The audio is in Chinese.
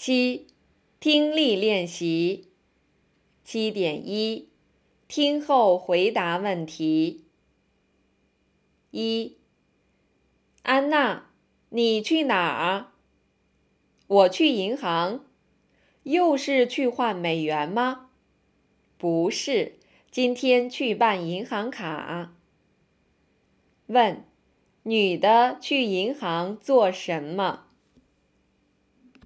7. 听力练习 7.1 听后回答问题。1. 安娜，你去哪儿？我去银行。又是去换美元吗？不是，今天去办银行卡。问：女的去银行做什么？